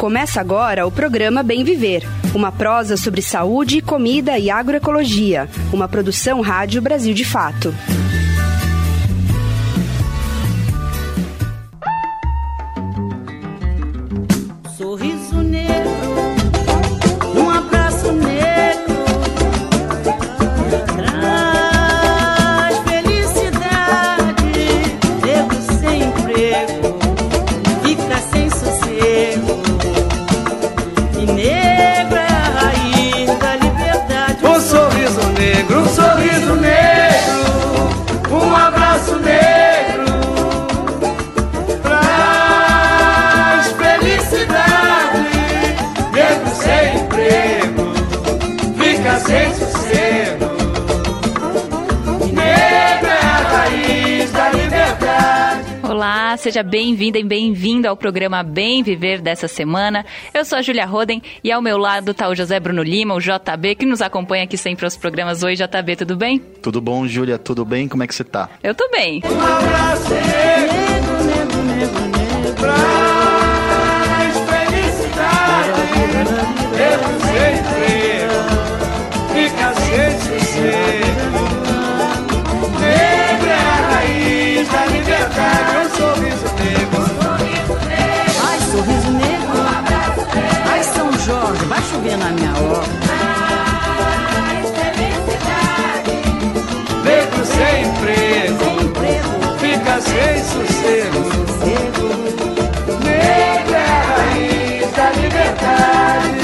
Começa agora o programa Bem Viver, uma prosa sobre saúde, comida e agroecologia, uma produção Rádio Brasil de Fato. Sorriso negro, um abraço negro, traz felicidade, negro sem emprego, fica sem sossego, e negro é a raiz da liberdade. Um sorriso negro, um abraço negro, traz felicidade, negro sem emprego, fica sem sossego, e negro é a raiz da liberdade. Olá, seja bem-vinda e bem-vindo ao programa Bem Viver dessa semana. Eu sou a Júlia Roden e ao meu lado está o José Bruno Lima, o JB, que nos acompanha aqui sempre aos programas. Oi, JB, tudo bem? Tudo bom, Júlia? Tudo bem? Como é que você tá? Eu tô bem. Um abraço negro, negro, negro, negro, traz felicidade, negro sem emprego, fica sem sossego, negro é a raiz da liberdade. Um sorriso negro, Ai, sorriso negro, ai, São Jorge, vai chover na minha horta. negro sem emprego, fica sem sossego, negro é a raiz da liberdade,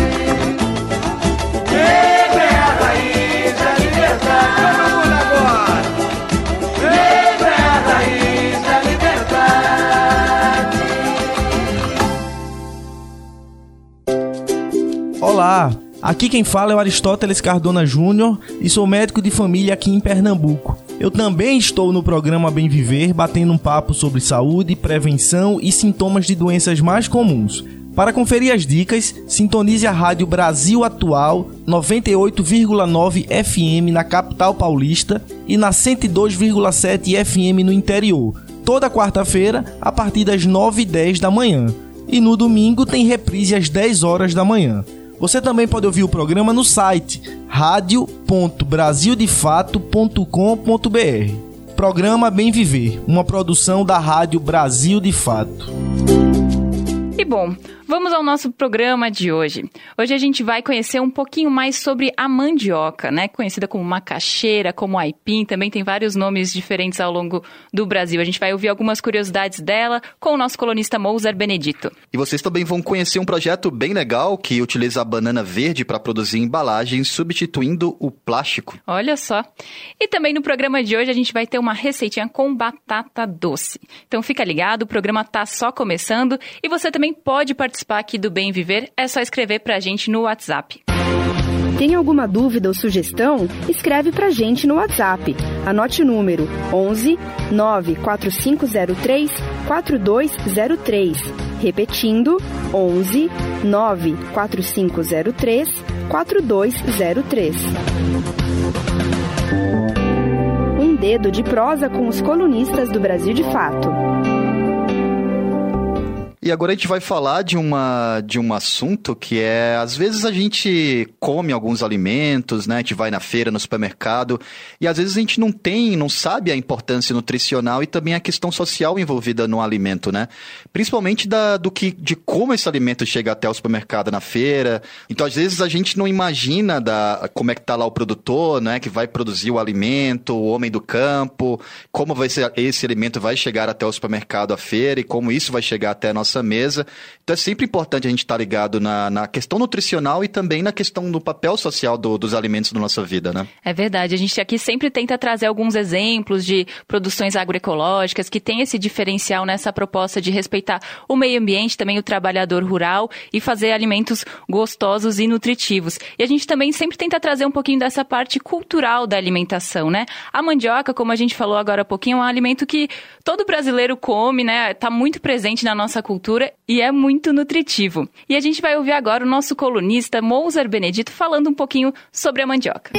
negro é a raiz da liberdade. Todo mundo agora, negro é a raiz da liberdade. Olá, aqui quem fala é o Aristóteles Cardona Júnior e sou médico de família aqui em Pernambuco. Eu também estou no programa Bem Viver, batendo um papo sobre saúde, prevenção e sintomas de doenças mais comuns. Para conferir as dicas, sintonize a Rádio Brasil Atual 98,9 FM na capital paulista e na 102,7 FM no interior, toda quarta-feira a partir das 9h10 da manhã. E no domingo tem reprise às 10 horas da manhã. Você também pode ouvir o programa no site radio.brasildefato.com.br. Programa Bem Viver, uma produção da Rádio Brasil de Fato. E bom, vamos ao nosso programa de hoje. Hoje a gente vai conhecer um pouquinho mais sobre a mandioca, né? Conhecida como macaxeira, como aipim, também tem vários nomes diferentes ao longo do Brasil. A gente vai ouvir algumas curiosidades dela com o nosso colunista Moser Benedito. E vocês também vão conhecer um projeto bem legal que utiliza a banana verde para produzir embalagens, substituindo o plástico. Olha só. E também no programa de hoje a gente vai ter uma receitinha com batata doce. Então fica ligado, o programa tá só começando e você também pode participar aqui do Bem Viver, é só escrever pra gente no WhatsApp. Tem alguma dúvida ou sugestão? Escreve pra gente no WhatsApp. Anote o número 11 94503 4203. Repetindo, 11 94503 4203. Um dedo de prosa com os colunistas do Brasil de Fato. E agora a gente vai falar de um assunto que é, às vezes a gente come alguns alimentos, né? A gente vai na feira, no supermercado, e às vezes a gente não sabe a importância nutricional e também a questão social envolvida no alimento, né? Principalmente de como esse alimento chega até o supermercado, na feira. Então, às vezes a gente não imagina como é que tá lá o produtor, né? Que vai produzir o alimento, o homem do campo, como esse alimento vai chegar até o supermercado, a feira, e como isso vai chegar até a nossa mesa. Então é sempre importante a gente estar ligado na questão nutricional e também na questão do papel social dos alimentos na nossa vida, né? É verdade, a gente aqui sempre tenta trazer alguns exemplos de produções agroecológicas que tem esse diferencial nessa proposta de respeitar o meio ambiente, também o trabalhador rural e fazer alimentos gostosos e nutritivos. E a gente também sempre tenta trazer um pouquinho dessa parte cultural da alimentação, né? A mandioca, como a gente falou agora há pouquinho, é um alimento que todo brasileiro come, né? Tá muito presente na nossa cultura e é muito nutritivo. E a gente vai ouvir agora o nosso colunista Moser Benedito falando um pouquinho sobre a mandioca.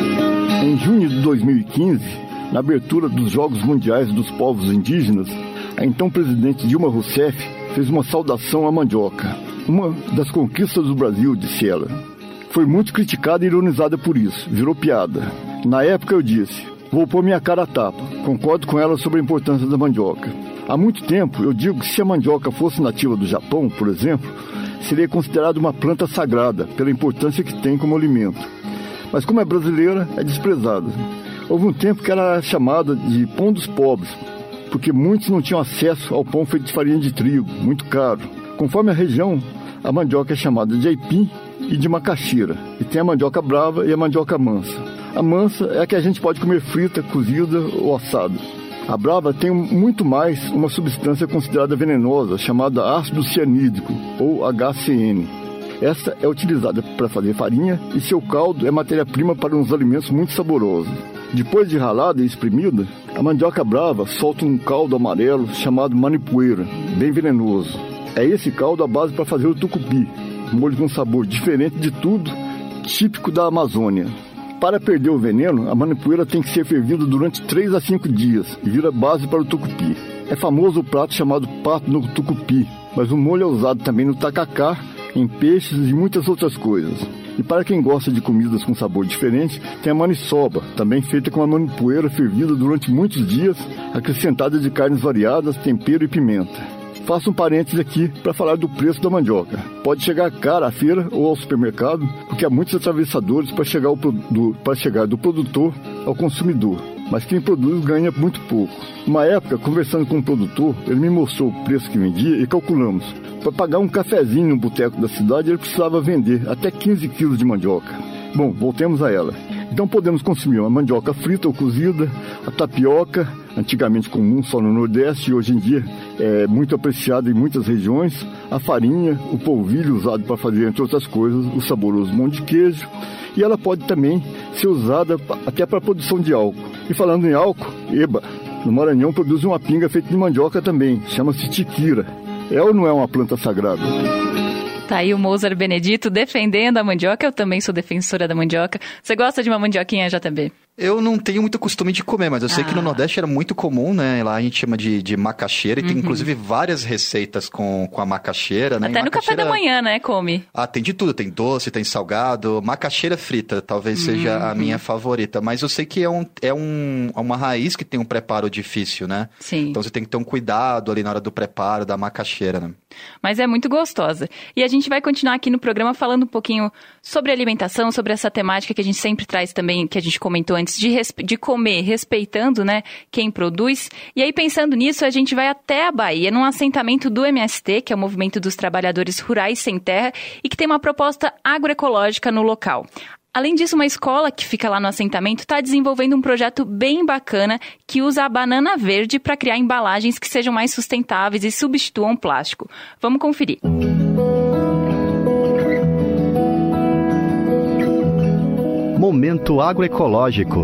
Em junho de 2015, na abertura dos Jogos Mundiais dos Povos Indígenas, a então presidente Dilma Rousseff fez uma saudação à mandioca. Uma das conquistas do Brasil, disse ela. Foi muito criticada e ironizada por isso, virou piada. Na época eu disse, vou pôr minha cara a tapa, concordo com ela sobre a importância da mandioca. Há muito tempo eu digo que se a mandioca fosse nativa do Japão, por exemplo, seria considerada uma planta sagrada, pela importância que tem como alimento. Mas como é brasileira, é desprezada. Houve um tempo que ela era chamada de pão dos pobres, porque muitos não tinham acesso ao pão feito de farinha de trigo, muito caro. Conforme a região, a mandioca é chamada de aipim e de macaxeira. E tem a mandioca brava e a mandioca mansa. A mansa é a que a gente pode comer frita, cozida ou assada. A brava tem muito mais uma substância considerada venenosa, chamada ácido cianídrico, ou HCN. Essa é utilizada para fazer farinha e seu caldo é matéria-prima para uns alimentos muito saborosos. Depois de ralada e espremida, a mandioca brava solta um caldo amarelo chamado manipoeira, bem venenoso. É esse caldo a base para fazer o tucupi, molho com sabor diferente de tudo, típico da Amazônia. Para perder o veneno, a manipoeira tem que ser fervida durante 3 a 5 dias e vira base para o tucupi. É famoso o prato chamado pato no tucupi, mas o molho é usado também no tacacá, em peixes e muitas outras coisas. E para quem gosta de comidas com sabor diferente, tem a maniçoba, também feita com a manipoeira fervida durante muitos dias, acrescentada de carnes variadas, tempero e pimenta. Faço um parênteses aqui para falar do preço da mandioca. Pode chegar cara à feira ou ao supermercado, porque há muitos atravessadores para chegar do produtor ao consumidor. Mas quem produz ganha muito pouco. Uma época, conversando com um produtor, ele me mostrou o preço que vendia e calculamos. Para pagar um cafezinho no boteco da cidade, ele precisava vender até 15 quilos de mandioca. Bom, voltemos a ela. Então podemos consumir uma mandioca frita ou cozida, a tapioca, antigamente comum só no Nordeste e hoje em dia é muito apreciada em muitas regiões, a farinha, o polvilho usado para fazer, entre outras coisas, o saboroso mão de queijo, e ela pode também ser usada até para a produção de álcool. E falando em álcool, eba, no Maranhão produz uma pinga feita de mandioca também, chama-se tiquira. É ou não é uma planta sagrada? Tá aí o Mozart Benedito defendendo a mandioca. Eu também sou defensora da mandioca. Você gosta de uma mandioquinha, JB? Eu não tenho muito costume de comer, mas eu sei que no Nordeste era muito comum, né? Lá a gente chama de macaxeira e tem inclusive várias receitas com a macaxeira, né? Até no café da manhã, né? Come. Ah, tem de tudo. Tem doce, tem salgado. Macaxeira frita talvez seja a minha favorita. Mas eu sei que é uma raiz que tem um preparo difícil, né? Sim. Então você tem que ter um cuidado ali na hora do preparo da macaxeira, né? Mas é muito gostosa. E a gente vai continuar aqui no programa falando um pouquinho sobre alimentação, sobre essa temática que a gente sempre traz também, que a gente comentou antes, de comer respeitando, né, quem produz. E aí, pensando nisso, a gente vai até a Bahia, num assentamento do MST, que é o Movimento dos Trabalhadores Rurais Sem Terra, e que tem uma proposta agroecológica no local. Além disso, uma escola que fica lá no assentamento está desenvolvendo um projeto bem bacana que usa a banana verde para criar embalagens que sejam mais sustentáveis e substituam plástico. Vamos conferir. Momento agroecológico.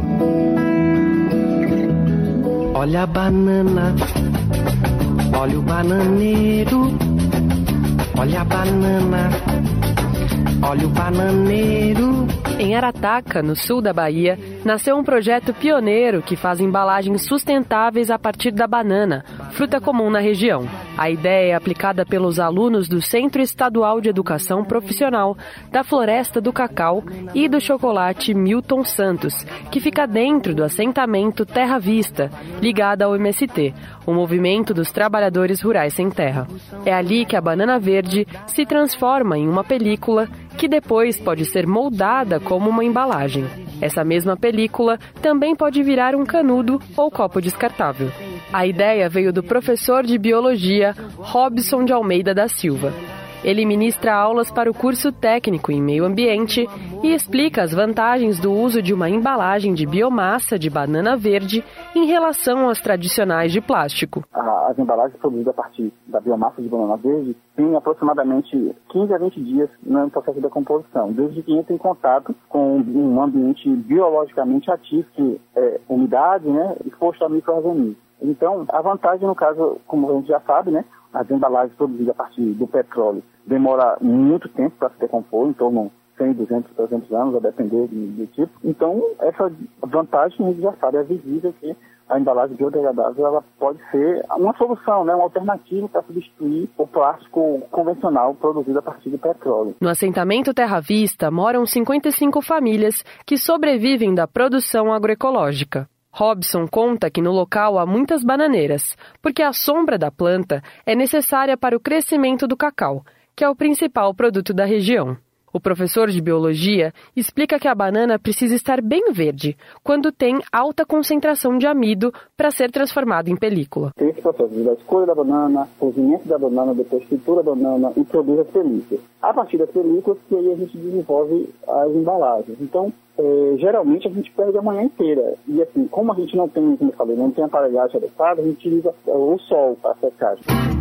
Olha a banana, olha o bananeiro, olha a banana, olha o bananeiro. Em Arataca, no sul da Bahia, nasceu um projeto pioneiro que faz embalagens sustentáveis a partir da banana, fruta comum na região. A ideia é aplicada pelos alunos do Centro Estadual de Educação Profissional, da Floresta do Cacau e do Chocolate Milton Santos, que fica dentro do assentamento Terra Vista, ligada ao MST, o Movimento dos Trabalhadores Rurais Sem Terra. É ali que a banana verde se transforma em uma película que depois pode ser moldada como uma embalagem. Essa mesma película também pode virar um canudo ou copo descartável. A ideia veio do professor de biologia Robson de Almeida da Silva. Ele ministra aulas para o curso técnico em meio ambiente e explica as vantagens do uso de uma embalagem de biomassa de banana verde em relação às tradicionais de plástico. As embalagens produzidas a partir da biomassa de banana verde têm aproximadamente 15 a 20 dias no processo de decomposição, desde que entra em contato com um ambiente biologicamente ativo, que é umidade, né, exposto a micro-organismos. Então, a vantagem, no caso, como a gente já sabe, né, as embalagens produzidas a partir do petróleo demora muito tempo para se decompor, em torno de 100, 200, 300 anos, a depender do tipo. Então, essa vantagem a gente já sabe, é visível que a embalagem biodegradável ela pode ser uma solução, né, uma alternativa para substituir o plástico convencional produzido a partir de petróleo. No assentamento Terra Vista moram 55 famílias que sobrevivem da produção agroecológica. Robson conta que no local há muitas bananeiras, porque a sombra da planta é necessária para o crescimento do cacau, que é o principal produto da região. O professor de biologia explica que a banana precisa estar bem verde, quando tem alta concentração de amido para ser transformado em película. Tem esse processo da escolha da banana, cozimento da banana, depois tritura da banana e produz as películas. A partir das películas que aí a gente desenvolve as embalagens. Então, geralmente a gente perde a manhã inteira. E assim, como a gente não tem, como eu falei, não tem aparelhagem adequada, a gente utiliza o sol para a secagem.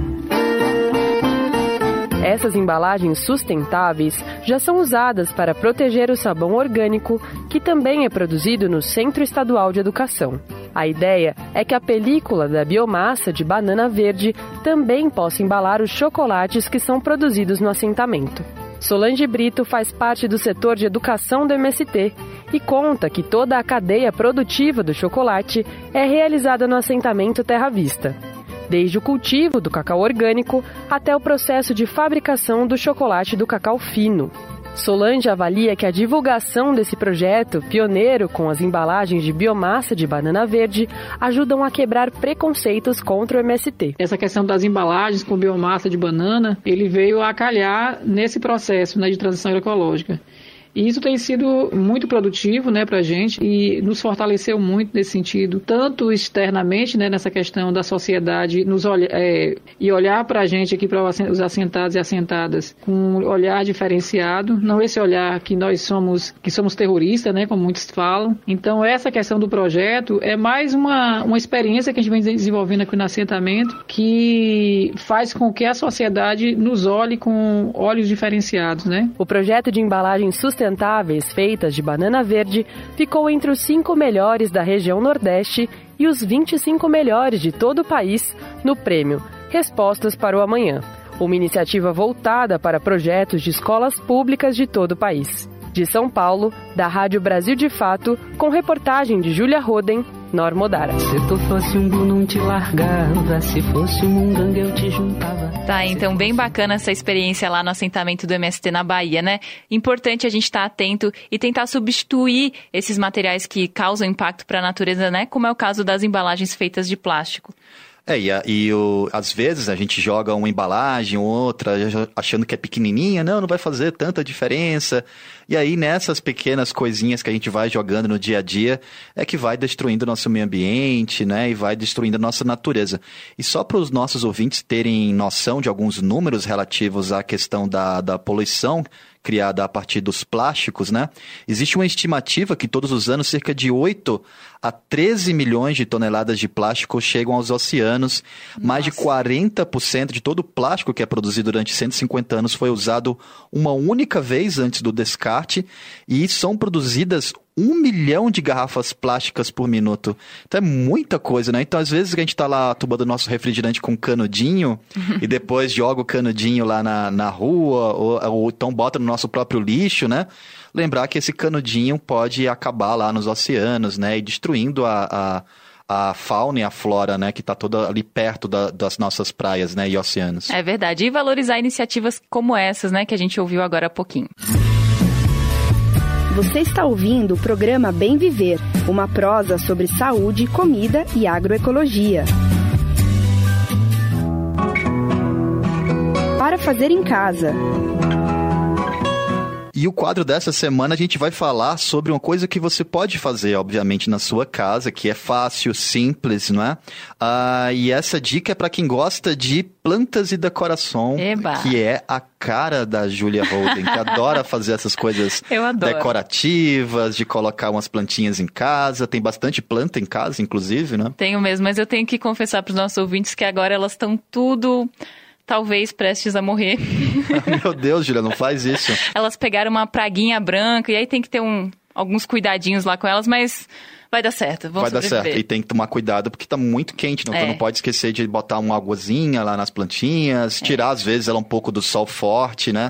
Essas embalagens sustentáveis já são usadas para proteger o sabão orgânico, que também é produzido no Centro Estadual de Educação. A ideia é que a película da biomassa de banana verde também possa embalar os chocolates que são produzidos no assentamento. Solange Brito faz parte do setor de educação do MST e conta que toda a cadeia produtiva do chocolate é realizada no assentamento Terra Vista, desde o cultivo do cacau orgânico até o processo de fabricação do chocolate do cacau fino. Solange avalia que a divulgação desse projeto, pioneiro com as embalagens de biomassa de banana verde, ajudam a quebrar preconceitos contra o MST. Essa questão das embalagens com biomassa de banana, ele veio a calhar nesse processo, né, de transição agroecológica. E isso tem sido muito produtivo, né, para a gente e nos fortaleceu muito nesse sentido, tanto externamente, né, nessa questão da sociedade e olhar para a gente aqui, para os assentados e assentadas, com um olhar diferenciado, não esse olhar que somos terroristas, né, como muitos falam. Então essa questão do projeto é mais uma experiência que a gente vem desenvolvendo aqui no assentamento, que faz com que a sociedade nos olhe com olhos diferenciados, né? O projeto de embalagem sustentáveis feitas de banana verde ficou entre os 5 melhores da região Nordeste e os 25 melhores de todo o país no prêmio Respostas para o Amanhã, uma iniciativa voltada para projetos de escolas públicas de todo o país. De São Paulo, da Rádio Brasil de Fato, com reportagem de Júlia Roden, Normodara. Se tu fosse um bu, não te largava, se fosse um munganga, eu te juntava. Tá, então bem bacana essa experiência lá no assentamento do MST na Bahia, né? Importante a gente estar atento e tentar substituir esses materiais que causam impacto para a natureza, né? Como é o caso das embalagens feitas de plástico. Às vezes a gente joga uma embalagem, outra, achando que é pequenininha, não vai fazer tanta diferença. E aí nessas pequenas coisinhas que a gente vai jogando no dia a dia, é que vai destruindo o nosso meio ambiente, né? E vai destruindo a nossa natureza. E só para os nossos ouvintes terem noção de alguns números relativos à questão da poluição criada a partir dos plásticos, né? Existe uma estimativa que todos os anos cerca de 8 a 13 milhões de toneladas de plástico chegam aos oceanos. Nossa. Mais de 40% de todo o plástico que é produzido durante 150 anos foi usado uma única vez antes do descarte e são produzidas 1 milhão de garrafas plásticas por minuto. Então é muita coisa, né? Então às vezes a gente está lá tomando nosso refrigerante com canudinho e depois joga o canudinho lá na rua ou então bota no nosso próprio lixo, né? Lembrar que esse canudinho pode acabar lá nos oceanos, né? E destruindo a fauna e a flora, né? Que está toda ali perto das nossas praias, né? E oceanos. É verdade. E valorizar iniciativas como essas, né? Que a gente ouviu agora há pouquinho. Você está ouvindo o programa Bem Viver, uma prosa sobre saúde, comida e agroecologia. Para fazer em casa. E o quadro dessa semana a gente vai falar sobre uma coisa que você pode fazer, obviamente, na sua casa, que é fácil, simples, não é? E essa dica é para quem gosta de plantas e decoração, Eba. Que é a cara da Júlia Roden, que adora fazer essas coisas decorativas, de colocar umas plantinhas em casa. Tem bastante planta em casa, inclusive, né? Tenho mesmo, mas eu tenho que confessar para os nossos ouvintes que agora elas estão tudo... talvez prestes a morrer. Meu Deus, Julia, não faz isso. Elas pegaram uma praguinha branca e aí tem que ter alguns cuidadinhos lá com elas, mas vai dar certo. Vai dar certo. E tem que tomar cuidado porque tá muito quente, né? Então não pode esquecer de botar uma aguazinha lá nas plantinhas, tirar às vezes ela um pouco do sol forte, né?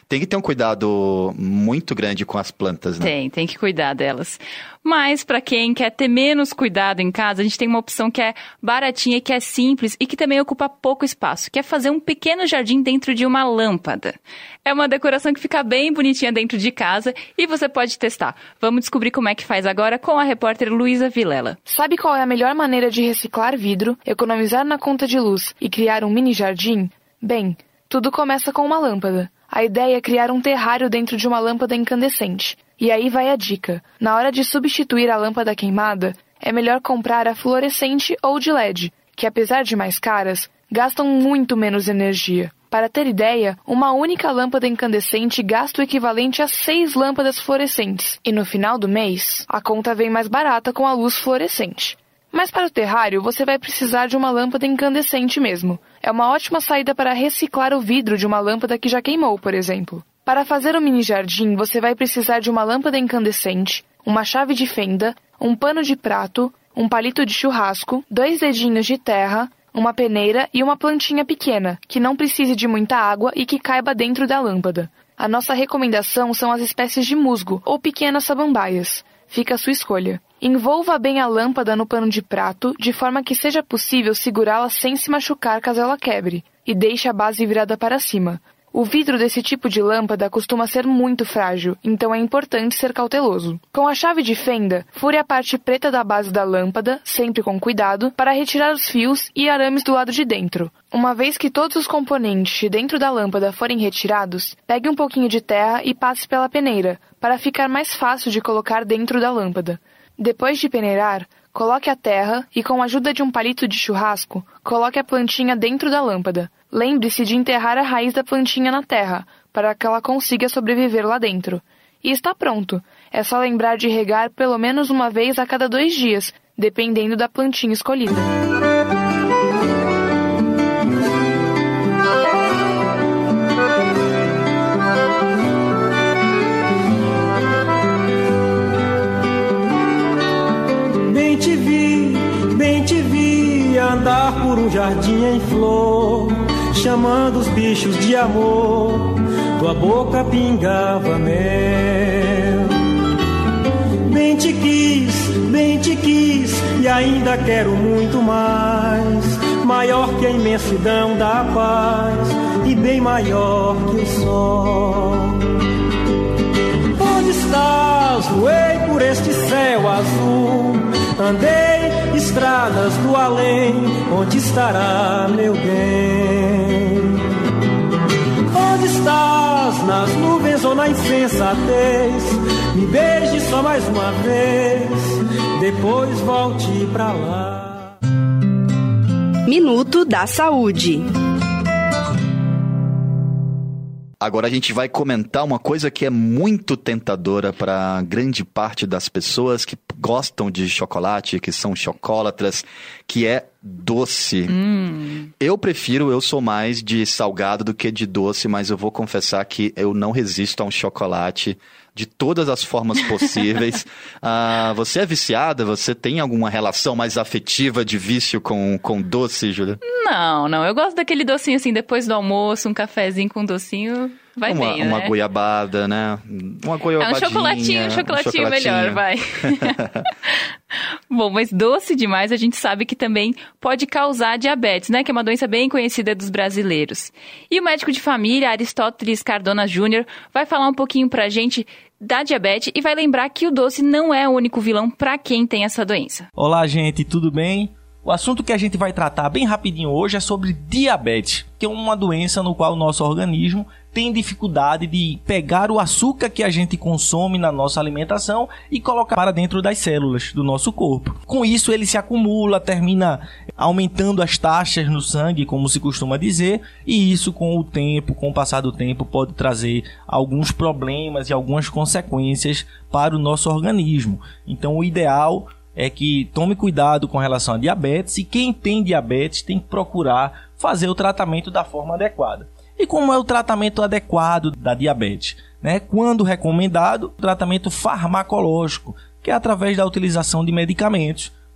Tem que ter um cuidado muito grande com as plantas, né? Tem que cuidar delas. Mas para quem quer ter menos cuidado em casa, a gente tem uma opção que é baratinha, que é simples e que também ocupa pouco espaço, que é fazer um pequeno jardim dentro de uma lâmpada. É uma decoração que fica bem bonitinha dentro de casa e você pode testar. Vamos descobrir como é que faz agora com a repórter Luísa Vilela. Sabe qual é a melhor maneira de reciclar vidro, economizar na conta de luz e criar um mini jardim? Bem, tudo começa com uma lâmpada. A ideia é criar um terrário dentro de uma lâmpada incandescente. E aí vai a dica. Na hora de substituir a lâmpada queimada, é melhor comprar a fluorescente ou de LED, que apesar de mais caras, gastam muito menos energia. Para ter ideia, uma única lâmpada incandescente gasta o equivalente a 6 lâmpadas fluorescentes. E no final do mês, a conta vem mais barata com a luz fluorescente. Mas para o terrário, você vai precisar de uma lâmpada incandescente mesmo. É uma ótima saída para reciclar o vidro de uma lâmpada que já queimou, por exemplo. Para fazer um mini jardim, você vai precisar de uma lâmpada incandescente, uma chave de fenda, um pano de prato, um palito de churrasco, 2 dedinhos de terra, uma peneira e uma plantinha pequena, que não precise de muita água e que caiba dentro da lâmpada. A nossa recomendação são as espécies de musgo ou pequenas samambaias. Fica a sua escolha. Envolva bem a lâmpada no pano de prato, de forma que seja possível segurá-la sem se machucar caso ela quebre, e deixe a base virada para cima. O vidro desse tipo de lâmpada costuma ser muito frágil, então é importante ser cauteloso. Com a chave de fenda, fure a parte preta da base da lâmpada, sempre com cuidado, para retirar os fios e arames do lado de dentro. Uma vez que todos os componentes de dentro da lâmpada forem retirados, pegue um pouquinho de terra e passe pela peneira, para ficar mais fácil de colocar dentro da lâmpada. Depois de peneirar, coloque a terra e, com a ajuda de um palito de churrasco, coloque a plantinha dentro da lâmpada. Lembre-se de enterrar a raiz da plantinha na terra, para que ela consiga sobreviver lá dentro. E está pronto. É só lembrar de regar pelo menos uma vez a cada 2 dias, dependendo da plantinha escolhida. Bem te vi andar por um jardim em flor, chamando os bichos de amor, tua boca pingava mel. Bem te quis, e ainda quero muito mais, maior que a imensidão da paz, e bem maior que o sol. Onde estás? Voei por este céu azul, andei estradas do além, onde estará meu bem? Onde estás? Nas nuvens ou na insensatez? Me beije só mais uma vez, depois volte pra lá. Minuto da Saúde. Agora a gente vai comentar uma coisa que é muito tentadora para grande parte das pessoas que gostam de chocolate, que são chocólatras, que é doce. Eu sou mais de salgado do que de doce, mas eu vou confessar que eu não resisto a um chocolate de todas as formas possíveis. Você é viciada? Você tem alguma relação mais afetiva de vício com doce, Júlia? Não. Eu gosto daquele docinho assim, depois do almoço, um cafezinho com docinho, vai bem, né? Uma goiabada, né? Uma goiabadinha. Um chocolatinho melhor, vai. Bom, mas doce demais a gente sabe que também pode causar diabetes, né? Que é uma doença bem conhecida dos brasileiros. E o médico de família, Aristóteles Cardona Júnior, vai falar um pouquinho pra gente da diabetes e vai lembrar que o doce não é o único vilão para quem tem essa doença. Olá, gente, tudo bem? O assunto que a gente vai tratar bem rapidinho hoje é sobre diabetes, que é uma doença no qual o nosso organismo tem dificuldade de pegar o açúcar que a gente consome na nossa alimentação e colocar para dentro das células do nosso corpo. Com isso, ele se acumula, termina aumentando as taxas no sangue, como se costuma dizer, e isso com o passar do tempo, pode trazer alguns problemas e algumas consequências para o nosso organismo. Então, o ideal é que tome cuidado com relação a diabetes, e quem tem diabetes tem que procurar fazer o tratamento da forma adequada. E como é o tratamento adequado da diabetes? Quando recomendado, tratamento farmacológico, que é através da utilização de medicamentos,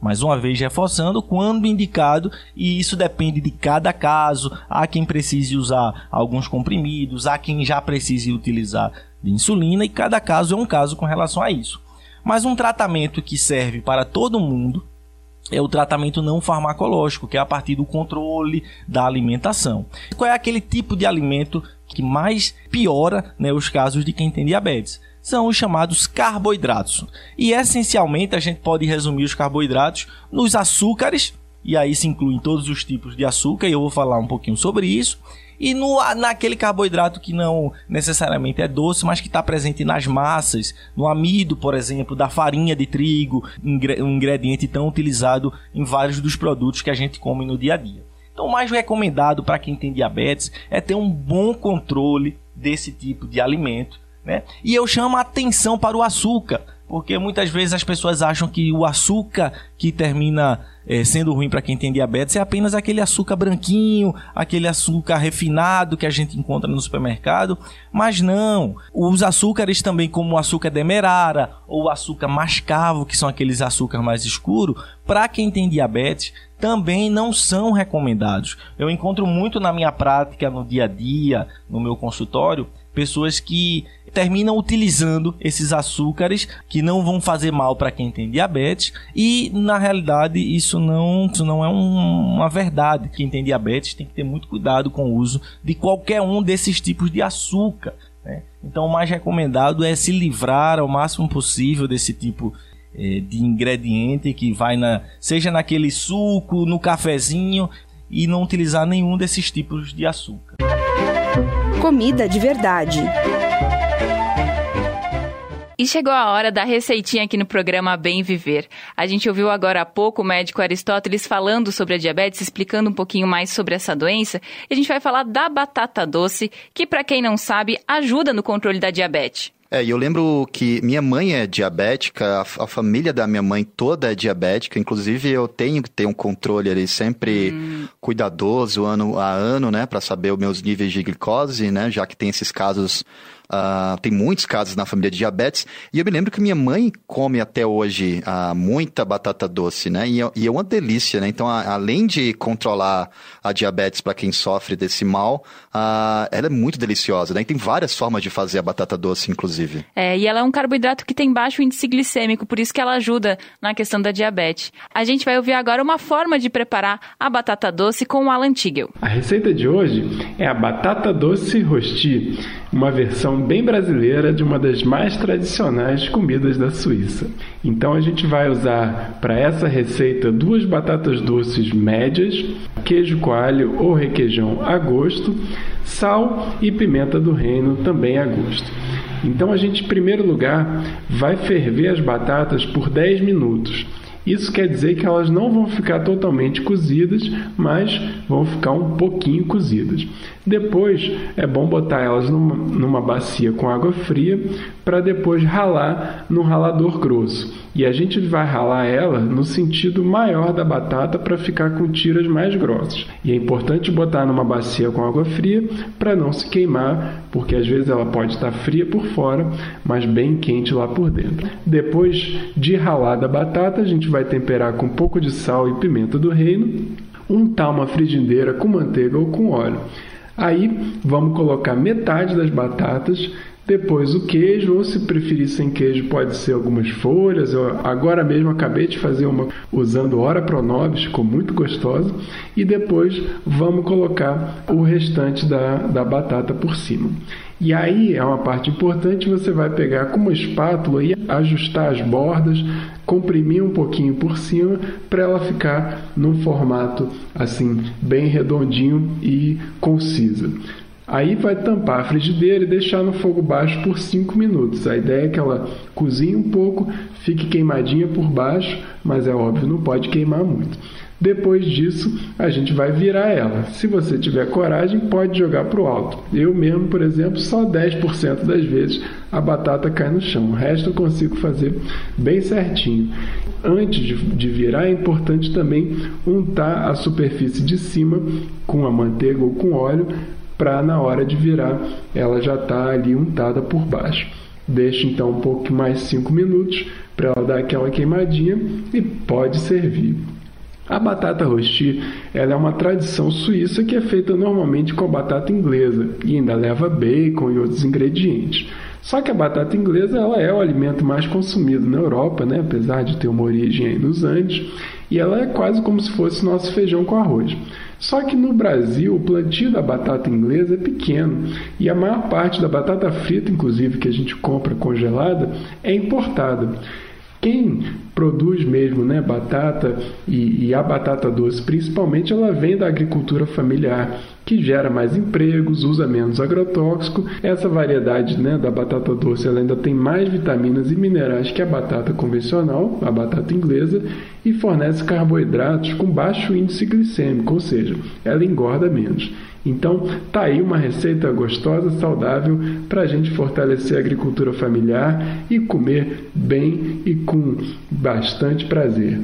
Mais uma vez reforçando, quando indicado, e isso depende de cada caso. Há quem precise usar alguns comprimidos, há quem já precise utilizar de insulina, e cada caso é um caso com relação a isso. Mas um tratamento que serve para todo mundo é o tratamento não farmacológico, que é a partir do controle da alimentação. Qual é aquele tipo de alimento que mais piora, né, os casos de quem tem diabetes? São os chamados carboidratos. E essencialmente a gente pode resumir os carboidratos nos açúcares, e aí se incluem todos os tipos de açúcar, e eu vou falar um pouquinho sobre isso. E naquele carboidrato que não necessariamente é doce, mas que está presente nas massas, no amido, por exemplo, da farinha de trigo, um ingrediente tão utilizado em vários dos produtos que a gente come no dia a dia. Então, o mais recomendado para quem tem diabetes é ter um bom controle desse tipo de alimento, né? E eu chamo a atenção para o açúcar, porque muitas vezes as pessoas acham que o açúcar que termina sendo ruim para quem tem diabetes é apenas aquele açúcar branquinho, aquele açúcar refinado que a gente encontra no supermercado, mas não. Os açúcares também, como o açúcar demerara ou o açúcar mascavo, que são aqueles açúcares mais escuros, para quem tem diabetes também não são recomendados. Eu encontro muito na minha prática, no dia a dia, no meu consultório, pessoas que terminam utilizando esses açúcares que não vão fazer mal para quem tem diabetes, e na realidade isso não é uma verdade. Quem tem diabetes tem que ter muito cuidado com o uso de qualquer um desses tipos de açúcar, né? Então o mais recomendado é se livrar ao máximo possível desse tipo de ingrediente que vai seja naquele suco, no cafezinho, e não utilizar nenhum desses tipos de açúcar. Comida de verdade. E chegou a hora da receitinha aqui no programa Bem Viver. A gente ouviu agora há pouco o médico Aristóteles falando sobre a diabetes, explicando um pouquinho mais sobre essa doença. E a gente vai falar da batata doce, que, para quem não sabe, ajuda no controle da diabetes. E eu lembro que minha mãe é diabética, a família da minha mãe toda é diabética, inclusive eu tenho que ter um controle ali sempre cuidadoso, ano a ano, né, para saber os meus níveis de glicose, né, já que tem esses casos, tem muitos casos na família de diabetes, e eu me lembro que minha mãe come até hoje muita batata doce, né, e é uma delícia, né, então além de controlar a diabetes para quem sofre desse mal, ela é muito deliciosa, né, e tem várias formas de fazer a batata doce, inclusive. E ela é um carboidrato que tem baixo índice glicêmico, por isso que ela ajuda na questão da diabetes. A gente vai ouvir agora uma forma de preparar a batata doce com o Alan Tigel. A receita de hoje é a batata doce rosti, uma versão bem brasileira de uma das mais tradicionais comidas da Suíça. Então a gente vai usar para essa receita 2 batatas doces médias, queijo coalho ou requeijão a gosto, sal e pimenta do reino também a gosto. Então a gente, em primeiro lugar, vai ferver as batatas por 10 minutos. Isso quer dizer que elas não vão ficar totalmente cozidas, mas vão ficar um pouquinho cozidas. Depois é bom botar elas numa bacia com água fria para depois ralar no ralador grosso. E a gente vai ralar ela no sentido maior da batata para ficar com tiras mais grossas. E é importante botar numa bacia com água fria para não se queimar, porque às vezes ela pode estar fria por fora, mas bem quente lá por dentro. Depois de ralada a batata, a gente vai temperar com um pouco de sal e pimenta do reino, untar uma frigideira com manteiga ou com óleo. Aí vamos colocar metade das batatas, depois o queijo, ou se preferir sem queijo pode ser algumas folhas. Eu agora mesmo acabei de fazer uma usando Ora Pronobis, ficou muito gostosa. E depois vamos colocar o restante da batata por cima. E aí é uma parte importante, você vai pegar com uma espátula e ajustar as bordas, comprimir um pouquinho por cima para ela ficar num formato assim bem redondinho e concisa. Aí vai tampar a frigideira e deixar no fogo baixo por 5 minutos. A ideia é que ela cozinhe um pouco, fique queimadinha por baixo, mas é óbvio, não pode queimar muito. Depois disso, a gente vai virar ela. Se você tiver coragem, pode jogar para o alto. Eu mesmo, por exemplo, só 10% das vezes a batata cai no chão. O resto eu consigo fazer bem certinho. Antes de virar, é importante também untar a superfície de cima com a manteiga ou com óleo, para na hora de virar ela já está ali untada por baixo. Deixa então um pouco mais 5 minutos para ela dar aquela queimadinha e pode servir. A batata rosti, ela é uma tradição suíça que é feita normalmente com a batata inglesa e ainda leva bacon e outros ingredientes. Só que a batata inglesa ela é o alimento mais consumido na Europa, né? Apesar de ter uma origem aí nos Andes, e ela é quase como se fosse nosso feijão com arroz. Só que no Brasil, o plantio da batata inglesa é pequeno e a maior parte da batata frita, inclusive, que a gente compra congelada, é importada. Quem produz mesmo, né, batata e a batata doce, principalmente, ela vem da agricultura familiar, que gera mais empregos, usa menos agrotóxico. Essa variedade, né, da batata doce ela ainda tem mais vitaminas e minerais que a batata convencional, a batata inglesa, e fornece carboidratos com baixo índice glicêmico, ou seja, ela engorda menos. Então, tá aí uma receita gostosa, saudável, para a gente fortalecer a agricultura familiar e comer bem e com bastante prazer.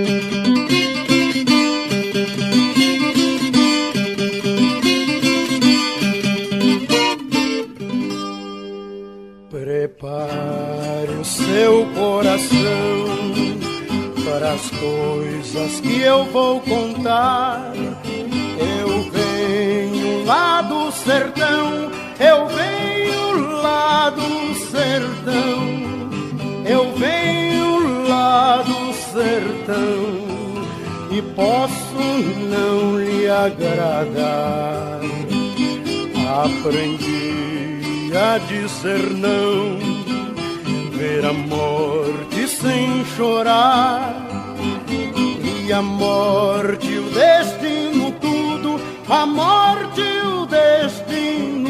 Prepare o seu coração para as coisas que eu vou contar. Eu venho lá do sertão, eu venho lá do sertão, eu venho lá do sertão e posso não lhe agradar. Aprendi a dizer não, ver a morte sem chorar, e a morte e o destino tudo, a morte e o destino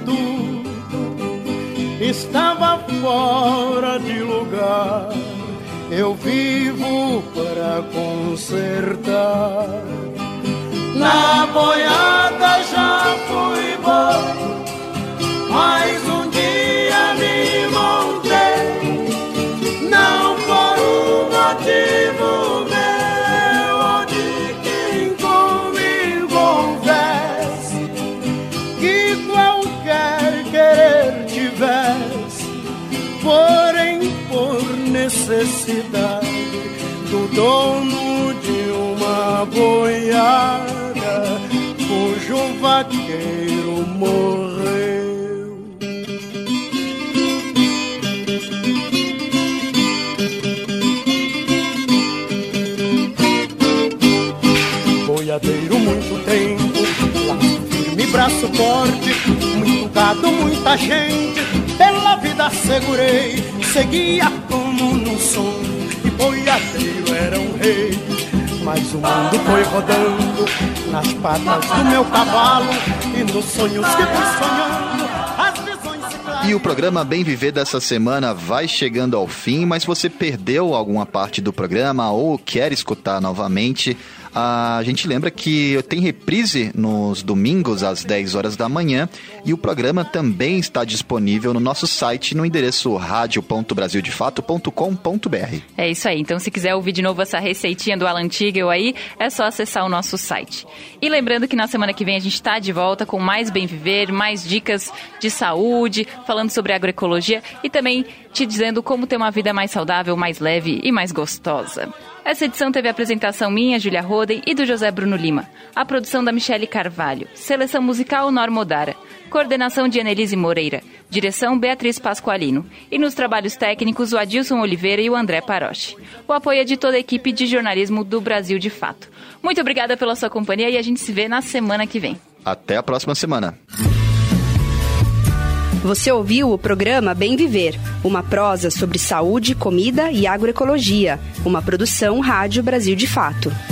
tudo estava fora de lugar. Eu vivo para consertar. Na boiada já fui bom, mas um dia me montei, não por um motivo meu ou de quem comigo houvesse, que qualquer querer tivesse, porém por necessidade do dono de uma boiada cujo vaqueiro morreu. Boiadeiro muito tempo, laço firme, braço forte, muito gado, muita gente, pela vida segurei, seguia como num sonho, e boiadeiro era um rei. Mas o mundo foi rodando nas patas do meu cavalo, e nos sonhos que fui sonhando, as visões se clarearam. E o programa Bem Viver dessa semana vai chegando ao fim, mas se você perdeu alguma parte do programa ou quer escutar novamente, a gente lembra que tem reprise nos domingos às 10 horas da manhã e o programa também está disponível no nosso site no endereço radio.brasildefato.com.br. É isso aí, então se quiser ouvir de novo essa receitinha do Alan Tigel aí, é só acessar o nosso site. E lembrando que na semana que vem a gente está de volta com mais Bem Viver, mais dicas de saúde, falando sobre agroecologia e também te dizendo como ter uma vida mais saudável, mais leve e mais gostosa. Essa edição teve a apresentação minha, Júlia Roden, e do José Bruno Lima. A produção da Michele Carvalho. Seleção musical Norma Odara. Coordenação de Annelise Moreira. Direção Beatriz Pasqualino. E nos trabalhos técnicos o Adilson Oliveira e o André Paroche. O apoio é de toda a equipe de jornalismo do Brasil de Fato. Muito obrigada pela sua companhia e a gente se vê na semana que vem. Até a próxima semana. Você ouviu o programa Bem Viver, uma prosa sobre saúde, comida e agroecologia, uma produção Rádio Brasil de Fato.